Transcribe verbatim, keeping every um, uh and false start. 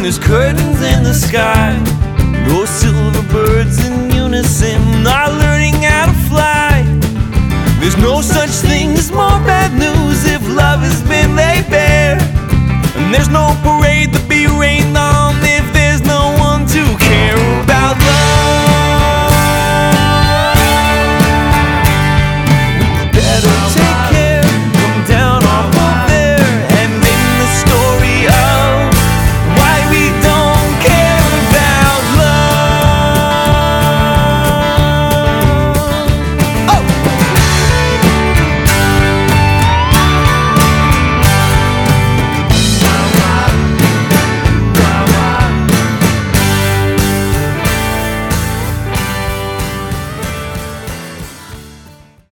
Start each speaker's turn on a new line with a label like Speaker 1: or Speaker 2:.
Speaker 1: There's curtains in the sky, no silver birds in unison are learning how to fly. There's no such thing as